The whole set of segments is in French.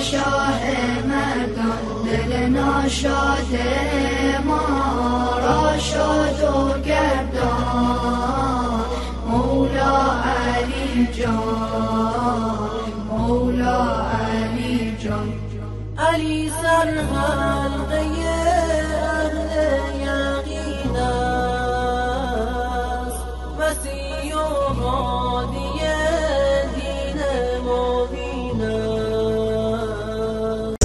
شاه مردان دل ناشاد ما را شاد و گردان مولا علی جان مولا علی جان علی سر حلقه اهل یقین است مسیح و هادی دین مبین است.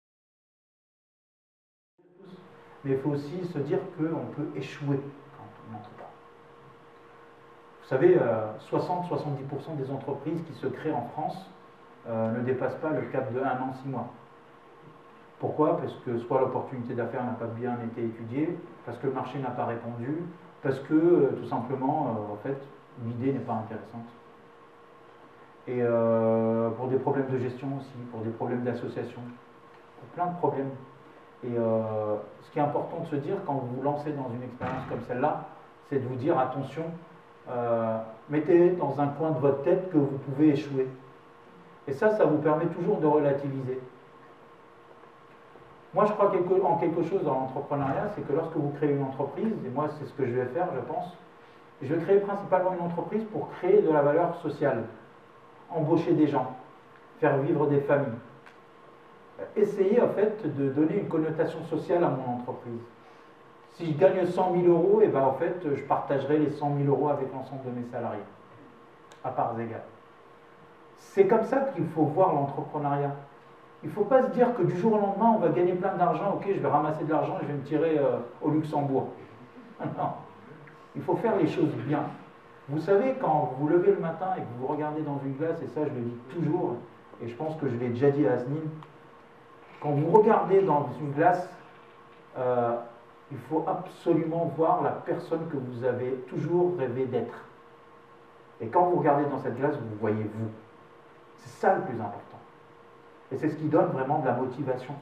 Mais il faut aussi se dire qu'on peut échouer quand on n'entre pas. Vous savez, 60-70% des entreprises qui se créent en France ne dépassent pas le cap de 1 an, 6 mois. Pourquoi? Parce que soit l'opportunité d'affaires n'a pas bien été étudiée, parce que le marché n'a pas répondu, parce que tout simplement, en fait, l'idée n'est pas intéressante. Et pour des problèmes de gestion aussi, pour des problèmes d'association, pour plein de problèmes. Et ce qui est important de se dire quand vous vous lancez dans une expérience comme celle-là, c'est de vous dire attention, mettez dans un coin de votre tête que vous pouvez échouer. Et ça vous permet toujours de relativiser. Moi, je crois en quelque chose dans l'entrepreneuriat, c'est que lorsque vous créez une entreprise, et moi c'est ce que je vais faire, je pense, je vais créer principalement une entreprise pour créer de la valeur sociale, embaucher des gens, faire vivre des familles. Essayer en fait de donner une connotation sociale à mon entreprise. Si je gagne 100 000 euros, et ben en fait je partagerai les 100 000 euros avec l'ensemble de mes salariés, à parts égales. C'est comme ça qu'il faut voir l'entrepreneuriat. Il ne faut pas se dire que du jour au lendemain on va gagner plein d'argent, ok je vais ramasser de l'argent et je vais me tirer au Luxembourg. Non, il faut faire les choses bien. Vous savez, quand vous vous levez le matin et que vous regardez dans une glace, et ça je le dis toujours, et je pense que je l'ai déjà dit à Asnine, quand vous regardez dans une glace, il faut absolument voir la personne que vous avez toujours rêvé d'être. Et quand vous regardez dans cette glace, vous voyez vous. C'est ça le plus important. Et c'est ce qui donne vraiment de la motivation.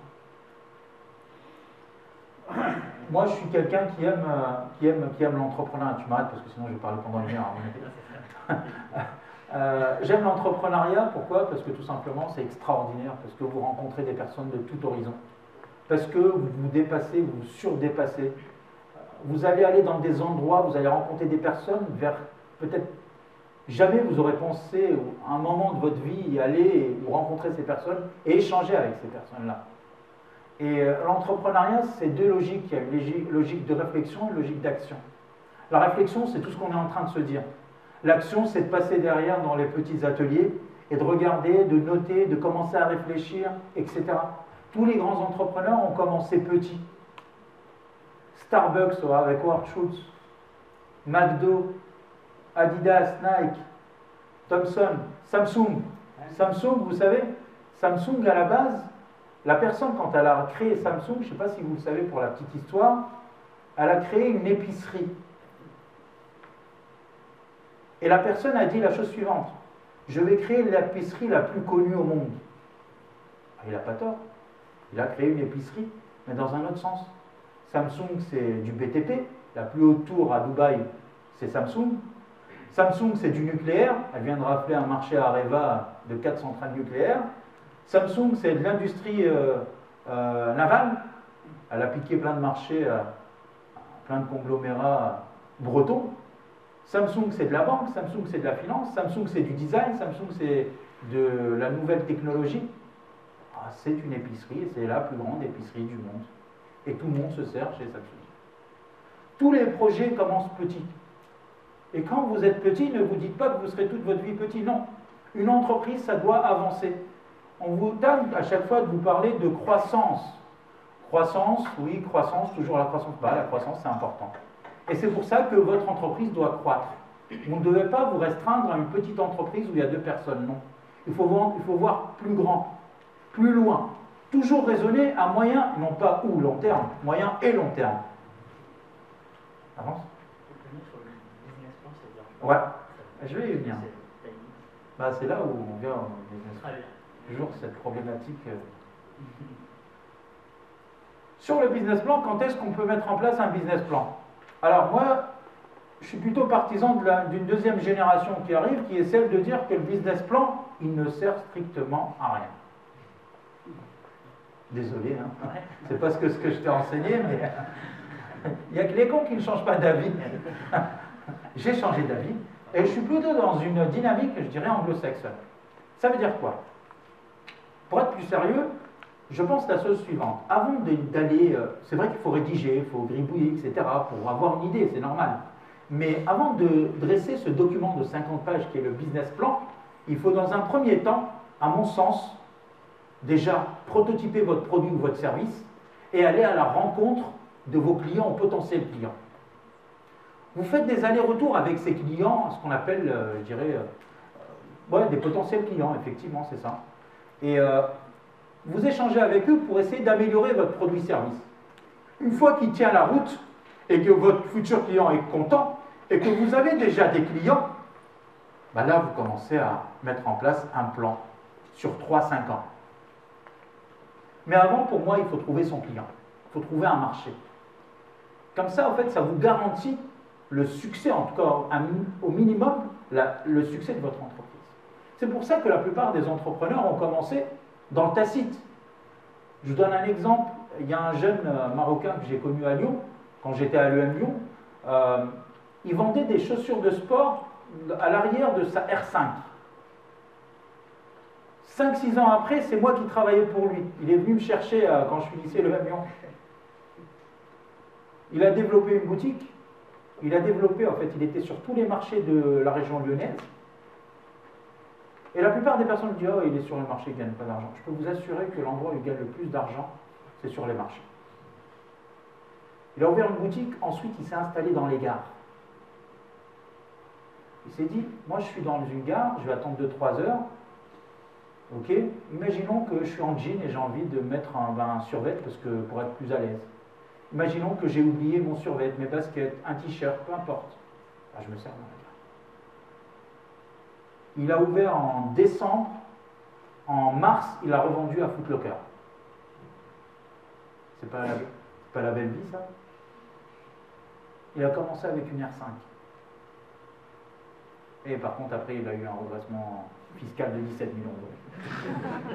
Moi, je suis quelqu'un qui aime l'entrepreneuriat. Tu m'arrêtes parce que sinon je vais parler pendant une heure. J'aime l'entrepreneuriat, pourquoi? Parce que tout simplement c'est extraordinaire, parce que vous rencontrez des personnes de tout horizon, parce que vous vous dépassez, vous vous surdépassez. Vous allez aller dans des endroits, vous allez rencontrer des personnes vers peut-être jamais vous aurez pensé à un moment de votre vie y aller et vous rencontrer ces personnes et échanger avec ces personnes-là. Et l'entrepreneuriat, c'est deux logiques. Il y a une logique de réflexion et une logique d'action. La réflexion, c'est tout ce qu'on est en train de se dire. L'action, c'est de passer derrière dans les petits ateliers et de regarder, de noter, de commencer à réfléchir, etc. Tous les grands entrepreneurs ont commencé petits. Starbucks avec Howard Schultz, McDo, Adidas, Nike, Thomson, Samsung. Samsung, vous savez, Samsung à la base, la personne quand elle a créé Samsung, je ne sais pas si vous le savez pour la petite histoire, elle a créé une épicerie. Et la personne a dit la chose suivante: je vais créer l'épicerie la plus connue au monde. Il n'a pas tort. Il a créé une épicerie, mais dans un autre sens. Samsung, c'est du BTP. La plus haute tour à Dubaï, c'est Samsung. Samsung, c'est du nucléaire. Elle vient de rafler un marché à Areva de 4 centrales nucléaires. Samsung, c'est de l'industrie navale. Elle a piqué plein de marchés à plein de conglomérats bretons. Samsung, c'est de la banque, Samsung, c'est de la finance, Samsung, c'est du design, Samsung, c'est de la nouvelle technologie. Ah, c'est une épicerie et c'est la plus grande épicerie du monde. Et tout le monde se sert chez Samsung. Tous les projets commencent petits. Et quand vous êtes petit, ne vous dites pas que vous serez toute votre vie petit. Non. Une entreprise, ça doit avancer. On vous donne à chaque fois de vous parler de croissance. Croissance, oui, croissance, toujours la croissance. Bah, la croissance, c'est important. Et c'est pour ça que votre entreprise doit croître. Vous ne devez pas vous restreindre à une petite entreprise où il y a 2 personnes, non. Il faut voir plus grand, plus loin. Toujours raisonner à moyen, non pas ou long terme, moyen et long terme. Avance. Ouais, je vais y venir. Bah, c'est là où on vient au business plan. Toujours cette problématique. Sur le business plan, quand est-ce qu'on peut mettre en place un business plan? Alors moi, je suis plutôt partisan d'une deuxième génération qui arrive, qui est celle de dire que le business plan, il ne sert strictement à rien. Désolé, hein. C'est pas ce que je t'ai enseigné, mais il n'y a que les cons qui ne changent pas d'avis. J'ai changé d'avis, et je suis plutôt dans une dynamique, je dirais, anglo-saxonne. Ça veut dire quoi? Pour être plus sérieux, je pense la chose suivante. Avant d'aller, c'est vrai qu'il faut rédiger, il faut gribouiller, etc., pour avoir une idée, c'est normal. Mais avant de dresser ce document de 50 pages qui est le business plan, il faut dans un premier temps, à mon sens, déjà prototyper votre produit ou votre service et aller à la rencontre de vos clients ou potentiels clients. Vous faites des allers-retours avec ces clients, ce qu'on appelle, je dirais, des potentiels clients, effectivement, c'est ça. Et vous échangez avec eux pour essayer d'améliorer votre produit-service. Une fois qu'il tient la route et que votre futur client est content et que vous avez déjà des clients, ben là, vous commencez à mettre en place un plan sur 3-5 ans. Mais avant, pour moi, il faut trouver son client. Il faut trouver un marché. Comme ça, en fait, ça vous garantit le succès, en tout cas au minimum, le succès de votre entreprise. C'est pour ça que la plupart des entrepreneurs ont commencé dans le tacite. Je vous donne un exemple. Il y a un jeune Marocain que j'ai connu à Lyon, quand j'étais à l'EM Lyon. Il vendait des chaussures de sport à l'arrière de sa R5. 5-6 ans après, c'est moi qui travaillais pour lui. Il est venu me chercher quand je suis lycée l'EM Lyon. Il a développé une boutique. Il a développé, en fait, il était sur tous les marchés de la région lyonnaise. Et la plupart des personnes disent « Oh, il est sur le marché, il ne gagne pas d'argent ». Je peux vous assurer que l'endroit où il gagne le plus d'argent, c'est sur les marchés. Il a ouvert une boutique, ensuite il s'est installé dans les gares. Il s'est dit « Moi, je suis dans une gare, je vais attendre 2-3 heures. Ok, imaginons que je suis en jean et j'ai envie de mettre un survêt pour être plus à l'aise. Imaginons que j'ai oublié mon survêt, mes baskets, un t-shirt, peu importe. Je me sers dans la gare. Il a ouvert en décembre. En mars, il a revendu à Foot Locker. C'est pas la belle vie, ça? Il a commencé avec une R5. Et par contre, après, il a eu un redressement fiscal de 17 millions d'euros.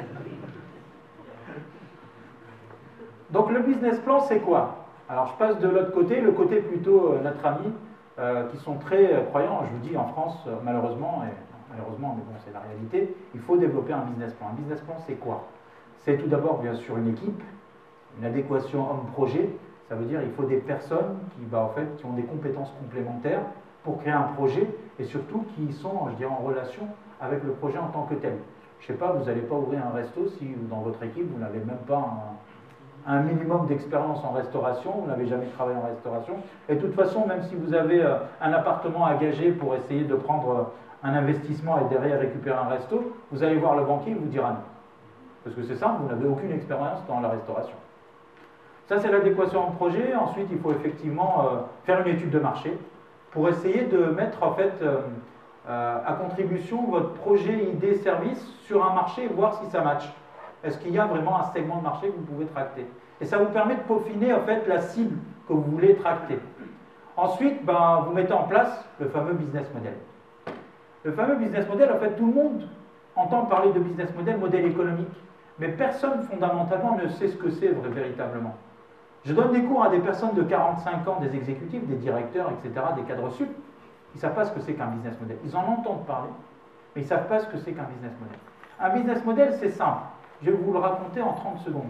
Donc le business plan, c'est quoi? Alors je passe de l'autre côté, le côté plutôt notre ami, qui sont très croyants. Je vous dis, en France, malheureusement, mais bon, c'est la réalité, il faut développer un business plan. Un business plan, c'est quoi? C'est tout d'abord, bien sûr, une équipe, une adéquation homme-projet. Ça veut dire qu'il faut des personnes qui ont des compétences complémentaires pour créer un projet et surtout qui sont, je dirais, en relation avec le projet en tant que tel. Je ne sais pas, vous n'allez pas ouvrir un resto si dans votre équipe, vous n'avez même pas un minimum d'expérience en restauration, vous n'avez jamais travaillé en restauration. Et de toute façon, même si vous avez un appartement à gager pour essayer de prendre un investissement et derrière récupérer un resto, vous allez voir le banquier, il vous dira non. Parce que c'est simple, vous n'avez aucune expérience dans la restauration. Ça, c'est l'adéquation en projet. Ensuite, il faut effectivement faire une étude de marché pour essayer de mettre en fait à contribution votre projet, idée, service sur un marché et voir si ça match. Est-ce qu'il y a vraiment un segment de marché que vous pouvez tracter? Et ça vous permet de peaufiner en fait la cible que vous voulez tracter. Ensuite, vous mettez en place le fameux business model. Le fameux business model, en fait, tout le monde entend parler de business model, modèle économique, mais personne fondamentalement ne sait ce que c'est véritablement. Je donne des cours à des personnes de 45 ans, des exécutifs, des directeurs, etc., des cadres sup. Ils ne savent pas ce que c'est qu'un business model. Ils en entendent parler, mais ils ne savent pas ce que c'est qu'un business model. Un business model, c'est simple. Je vais vous le raconter en 30 secondes.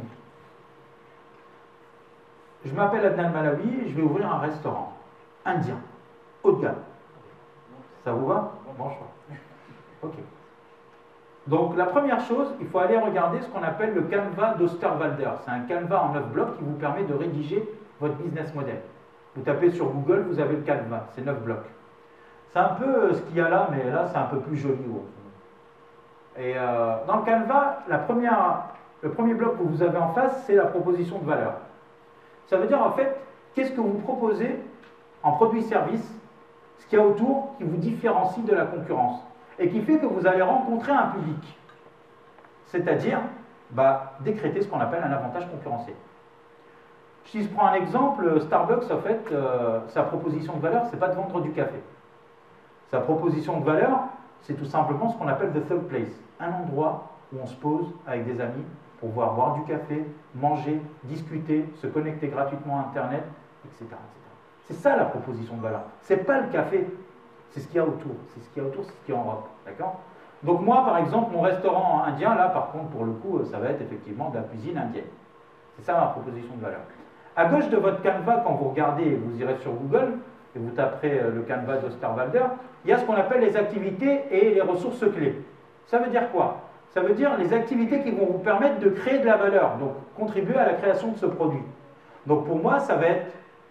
Je m'appelle Adnan Malawi et je vais ouvrir un restaurant indien, haut de gamme. Ça vous va? Bon choix. Ok. Donc la première chose, il faut aller regarder ce qu'on appelle le Canva d'Osterwalder. C'est un Canva en 9 blocs qui vous permet de rédiger votre business model. Vous tapez sur Google, vous avez le Canva, c'est 9 blocs. C'est un peu ce qu'il y a là, mais là c'est un peu plus joli. Et dans le Canva, le premier bloc que vous avez en face, c'est la proposition de valeur. Ça veut dire en fait, qu'est-ce que vous proposez en produit-service, ce qu'il y a autour qui vous différencie de la concurrence et qui fait que vous allez rencontrer un public. C'est-à-dire, décréter ce qu'on appelle un avantage concurrentiel. Si je prends un exemple, Starbucks, en fait, sa proposition de valeur, c'est pas de vendre du café. Sa proposition de valeur, c'est tout simplement ce qu'on appelle the third place, un endroit où on se pose avec des amis pour pouvoir boire du café, manger, discuter, se connecter gratuitement à Internet, etc. etc. C'est ça la proposition de valeur. Ce n'est pas le café, c'est ce qu'il y a autour. C'est ce qu'il y a autour, c'est ce qu'il y a en Europe. D'accord? Donc moi, par exemple, mon restaurant indien, là, par contre, pour le coup, ça va être effectivement de la cuisine indienne. C'est ça ma proposition de valeur. À gauche de votre canevas, quand vous regardez, vous irez sur Google, et vous taperez le canevas d'Osterwalder, il y a ce qu'on appelle les activités et les ressources clés. Ça veut dire quoi? Ça veut dire les activités qui vont vous permettre de créer de la valeur, donc contribuer à la création de ce produit. Donc pour moi, ça va être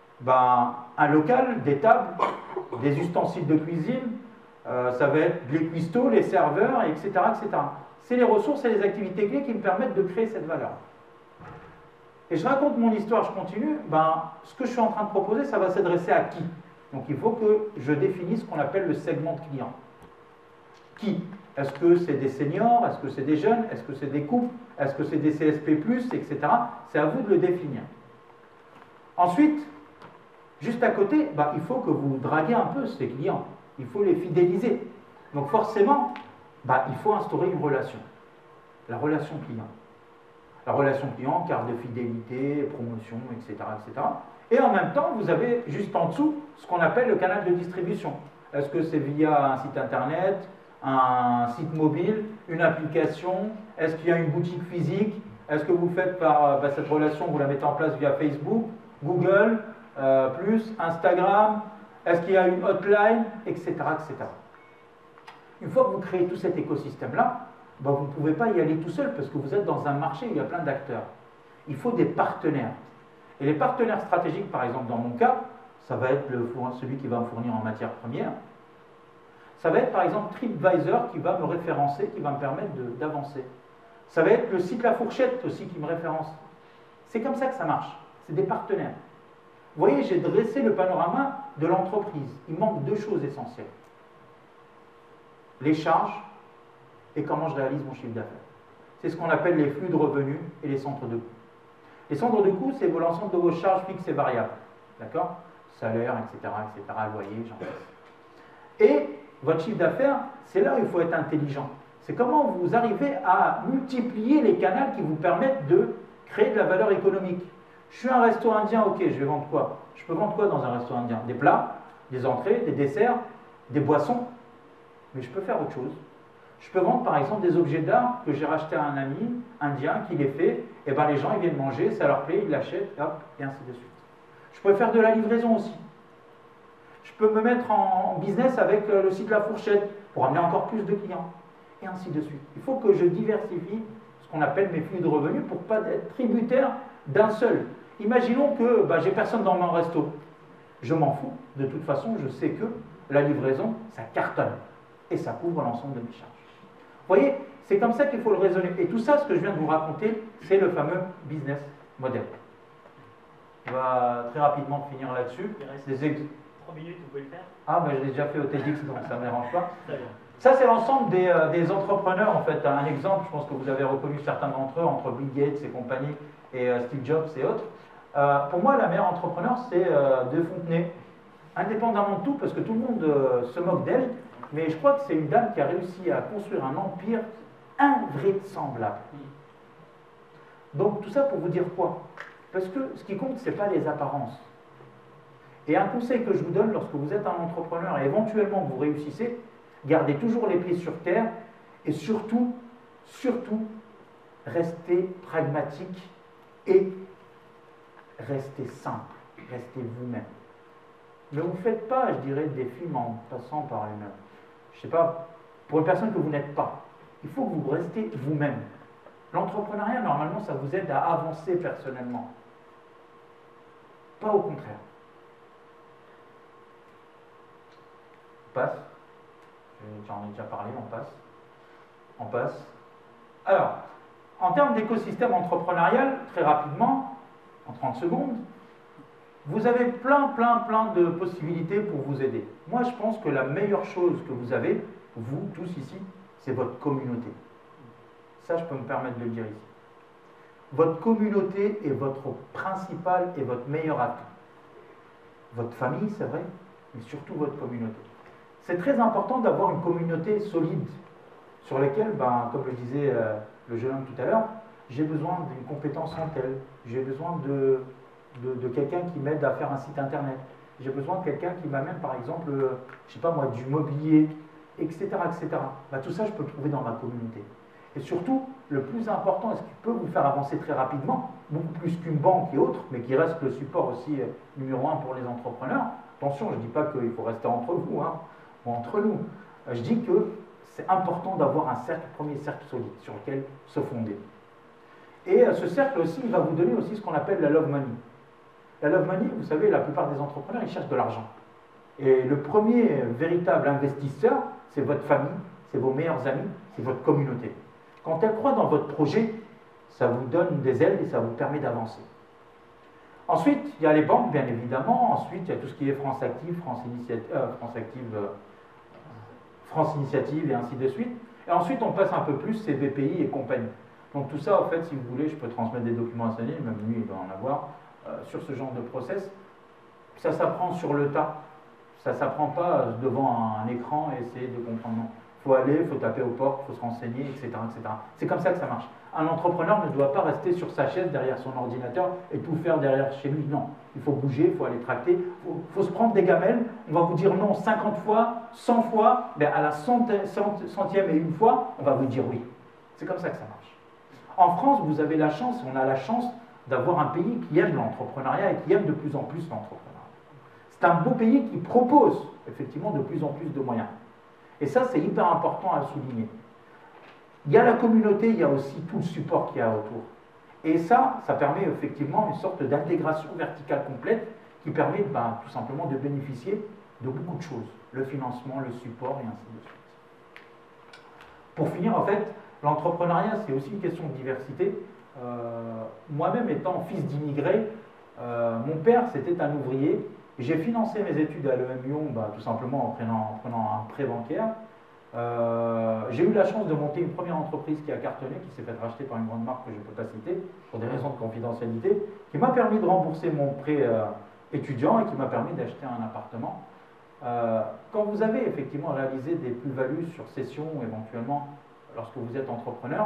un local, des tables, des ustensiles de cuisine, ça va être les cuistots, les serveurs, etc. etc. C'est les ressources et les activités clés qui me permettent de créer cette valeur. Et je raconte mon histoire, je continue. Ce que je suis en train de proposer, ça va s'adresser à qui? Donc il faut que je définisse ce qu'on appelle le segment de client. Qui? Est-ce que c'est des seniors? Est-ce que c'est des jeunes? Est-ce que c'est des couples? Est-ce que c'est des CSP+, etc. C'est à vous de le définir. Ensuite, juste à côté, il faut que vous draguez un peu ces clients. Il faut les fidéliser. Donc forcément, il faut instaurer une relation. La relation client. La relation client, carte de fidélité, promotion, etc., etc. Et en même temps, vous avez juste en dessous ce qu'on appelle le canal de distribution. Est-ce que c'est via un site internet, un site mobile, une application? Est-ce qu'il y a une boutique physique? Est-ce que vous faites par cette relation, vous la mettez en place via Facebook, Google, Instagram? Est-ce qu'il y a une hotline, etc., etc. Une fois que vous créez tout cet écosystème-là, vous ne pouvez pas y aller tout seul parce que vous êtes dans un marché où il y a plein d'acteurs. Il faut des partenaires. Et les partenaires stratégiques, par exemple, dans mon cas, ça va être celui qui va me fournir en matière première. Ça va être, par exemple, TripAdvisor qui va me référencer, qui va me permettre d'avancer. Ça va être le site La Fourchette aussi qui me référence. C'est comme ça que ça marche. C'est des partenaires. Vous voyez, j'ai dressé le panorama de l'entreprise. Il manque deux choses essentielles. Les charges et comment je réalise mon chiffre d'affaires. C'est ce qu'on appelle les flux de revenus et les centres de coûts. Les centres de coûts, c'est l'ensemble de vos charges fixes et variables. D'accord? Salaire, etc., loyer, j'en passe. Et votre chiffre d'affaires, c'est là où il faut être intelligent. C'est comment vous arrivez à multiplier les canaux qui vous permettent de créer de la valeur économique. Je suis un resto indien, ok, je vais vendre quoi? Je peux vendre quoi dans un resto indien? Des plats, des entrées, des desserts, des boissons. Mais je peux faire autre chose. Je peux vendre par exemple des objets d'art que j'ai rachetés à un ami indien qui les fait, et les gens ils viennent manger, ça leur plaît, ils l'achètent, hop, et ainsi de suite. Je peux faire de la livraison aussi. Je peux me mettre en business avec le site La Fourchette pour amener encore plus de clients, et ainsi de suite. Il faut que je diversifie ce qu'on appelle mes flux de revenus pour ne pas être tributaire d'un seul. Imaginons que j'ai personne dans mon resto. Je m'en fous, de toute façon, je sais que la livraison, ça cartonne, et ça couvre l'ensemble de mes charges. Vous voyez, c'est comme ça qu'il faut le raisonner. Et tout ça, ce que je viens de vous raconter, c'est le fameux business model. On va très rapidement finir là-dessus. Il reste 3 minutes, vous pouvez le faire? Ah, je l'ai déjà fait au TEDx, donc ça ne me dérange pas. Très bien. Ça, c'est l'ensemble des entrepreneurs, en fait. Un exemple, je pense que vous avez reconnu certains d'entre eux, entre Bill Gates et compagnie, et Steve Jobs et autres. Pour moi, la meilleure entrepreneur, c'est De Fontenay. Indépendamment de tout, parce que tout le monde se moque d'elle, mais je crois que c'est une dame qui a réussi à construire un empire invraisemblable. Donc tout ça pour vous dire quoi? Parce que ce qui compte, ce n'est pas les apparences. Et un conseil que je vous donne lorsque vous êtes un entrepreneur et éventuellement vous réussissez, gardez toujours les pieds sur terre et surtout, restez pragmatique et restez simple, restez vous-même. Ne vous faites pas, je dirais, des films en passant par une... Je ne sais pas, pour une personne que vous n'êtes pas. Il faut que vous restez vous-même. L'entrepreneuriat, normalement, ça vous aide à avancer personnellement. Pas au contraire. On passe. J'en ai déjà parlé, on passe. On passe. Alors, en termes d'écosystème entrepreneurial, très rapidement, en 30 secondes, vous avez plein de possibilités pour vous aider. Moi, je pense que la meilleure chose que vous avez, vous tous ici, c'est votre communauté. Ça, je peux me permettre de le dire ici. Votre communauté est votre principal et votre meilleur atout. Votre famille, c'est vrai, mais surtout votre communauté. C'est très important d'avoir une communauté solide, sur laquelle, comme le disait le jeune homme tout à l'heure, j'ai besoin d'une compétence en tel, j'ai besoin de quelqu'un qui m'aide à faire un site internet, j'ai besoin de quelqu'un qui m'amène par exemple, je sais pas moi, du mobilier, etc. etc. Bah, tout ça, je peux le trouver dans ma communauté. Et surtout, le plus important, et ce qui peut vous faire avancer très rapidement, beaucoup plus qu'une banque et autres, mais qui reste le support aussi numéro un pour les entrepreneurs. Attention, je ne dis pas qu'il faut rester entre vous, hein, ou entre nous. Je dis que c'est important d'avoir un premier cercle solide sur lequel se fonder. Et ce cercle aussi, il va vous donner aussi ce qu'on appelle la love money. La love money, vous savez, la plupart des entrepreneurs, ils cherchent de l'argent. Et le premier véritable investisseur, c'est votre famille, c'est vos meilleurs amis, c'est votre communauté. Quand elle croit dans votre projet, ça vous donne des ailes et ça vous permet d'avancer. Ensuite, il y a les banques, bien évidemment. Ensuite, il y a tout ce qui est France Active, France Initiative et ainsi de suite. Et ensuite, on passe un peu plus, c'est BPI et compagnie. Donc tout ça, en fait, si vous voulez, je peux transmettre des documents à Sanil, même lui, il va en avoir, sur ce genre de process. Ça s'apprend sur le tas. Ça ne s'apprend pas devant un écran et essayer de comprendre. Non. Il faut aller, il faut taper aux portes, il faut se renseigner, etc. etc. C'est comme ça que ça marche. Un entrepreneur ne doit pas rester sur sa chaise derrière son ordinateur et tout faire derrière chez lui. Non, il faut bouger, il faut aller tracter, il faut se prendre des gamelles. On va vous dire non 50 fois, 100 fois, mais à la centième et une fois, on va vous dire oui. C'est comme ça que ça marche. En France, vous avez la chance, on a la chance d'avoir un pays qui aime l'entrepreneuriat et qui aime de plus en plus l'entrepreneuriat. C'est un beau pays qui propose effectivement de plus en plus de moyens. Et ça, c'est hyper important à souligner. Il y a la communauté, il y a aussi tout le support qu'il y a autour. Et ça permet effectivement une sorte d'intégration verticale complète qui permet tout simplement de bénéficier de beaucoup de choses. Le financement, le support et ainsi de suite. Pour finir, en fait, l'entrepreneuriat, c'est aussi une question de diversité. Moi-même étant fils d'immigrés, mon père, c'était un ouvrier. J'ai financé mes études à l'EM Lyon tout simplement en prenant un prêt bancaire. J'ai eu la chance de monter une première entreprise qui a cartonné, qui s'est fait racheter par une grande marque que je ne peux pas citer, pour des raisons de confidentialité, qui m'a permis de rembourser mon prêt étudiant et qui m'a permis d'acheter un appartement. Quand vous avez effectivement réalisé des plus-values sur cession, éventuellement, lorsque vous êtes entrepreneur,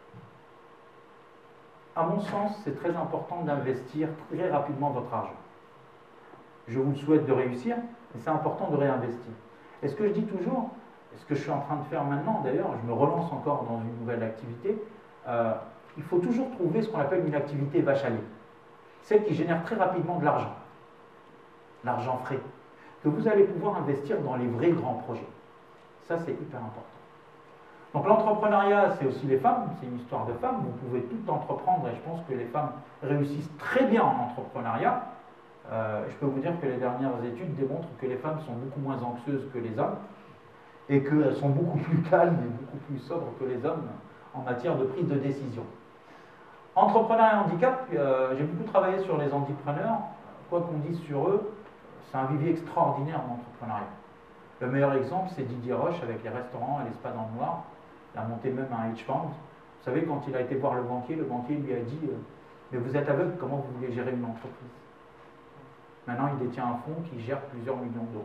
à mon sens, c'est très important d'investir très rapidement votre argent. Je vous souhaite de réussir, mais c'est important de réinvestir. Et ce que je dis toujours, et ce que je suis en train de faire maintenant, d'ailleurs, je me relance encore dans une nouvelle activité, il faut toujours trouver ce qu'on appelle une activité vache à lait. Celle qui génère très rapidement de l'argent frais, que vous allez pouvoir investir dans les vrais grands projets. Ça, c'est hyper important. Donc l'entrepreneuriat, c'est aussi les femmes, c'est une histoire de femmes, vous pouvez tout entreprendre et je pense que les femmes réussissent très bien en entrepreneuriat. Je peux vous dire que les dernières études démontrent que les femmes sont beaucoup moins anxieuses que les hommes et qu'elles sont beaucoup plus calmes et beaucoup plus sobres que les hommes en matière de prise de décision. Entrepreneur et handicap, j'ai beaucoup travaillé sur les entrepreneurs. Quoi qu'on dise sur eux, c'est un vivier extraordinaire d'entrepreneuriat. Le meilleur exemple, c'est Didier Roche avec les restaurants et les spas dans le noir. Il a monté même un hedge fund. Vous savez, quand il a été voir le banquier lui a dit « Mais vous êtes aveugle, comment vous voulez gérer une entreprise ?» Maintenant, il détient un fonds qui gère plusieurs millions d'euros.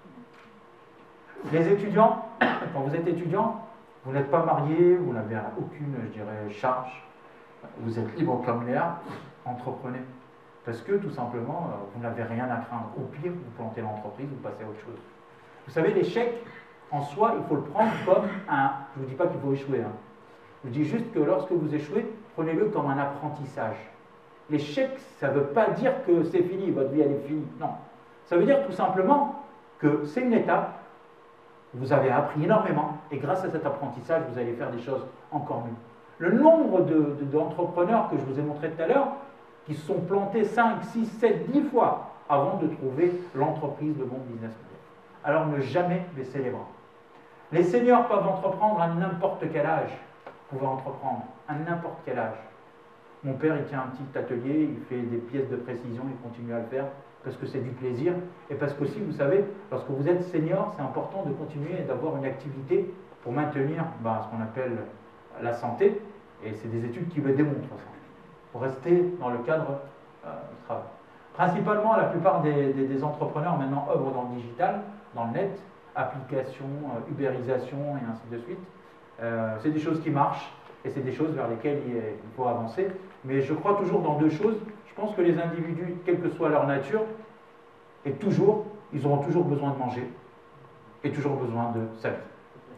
Les étudiants, quand vous êtes étudiant, vous n'êtes pas marié, vous n'avez aucune, je dirais, charge. Vous êtes libre comme l'air, entreprenez. Parce que, tout simplement, vous n'avez rien à craindre. Au pire, vous plantez l'entreprise, vous passez à autre chose. Vous savez, l'échec, en soi, il faut le prendre comme un... Je ne vous dis pas qu'il faut échouer. Hein. Je vous dis juste que lorsque vous échouez, prenez-le comme un apprentissage. L'échec, ça ne veut pas dire que c'est fini, votre vie elle est finie. Non. Ça veut dire tout simplement que c'est une étape, vous avez appris énormément, et grâce à cet apprentissage, vous allez faire des choses encore mieux. Le nombre d'entrepreneurs que je vous ai montré tout à l'heure, qui se sont plantés 5, 6, 7, 10 fois avant de trouver l'entreprise, le bon business model. Alors ne jamais baisser les bras. Les seniors peuvent entreprendre à n'importe quel âge. Vous pouvez entreprendre à n'importe quel âge. Mon père, il tient un petit atelier, il fait des pièces de précision, il continue à le faire parce que c'est du plaisir et parce qu'aussi, vous savez, lorsque vous êtes senior, c'est important de continuer d'avoir une activité pour maintenir ce qu'on appelle la santé, et c'est des études qui le démontrent, ça, pour rester dans le cadre du travail. Principalement, la plupart des entrepreneurs maintenant œuvrent dans le digital, dans le net, applications, ubérisation et ainsi de suite. C'est des choses qui marchent. Et c'est des choses vers lesquelles il faut avancer. Mais je crois toujours dans deux choses. Je pense que les individus, quelle que soit leur nature, ils auront toujours besoin de manger et toujours besoin de sa vie.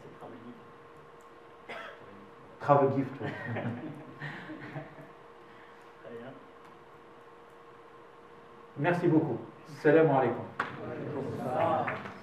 Travel gift. Oui. Très bien. Merci beaucoup. Salam alaikum. Ah.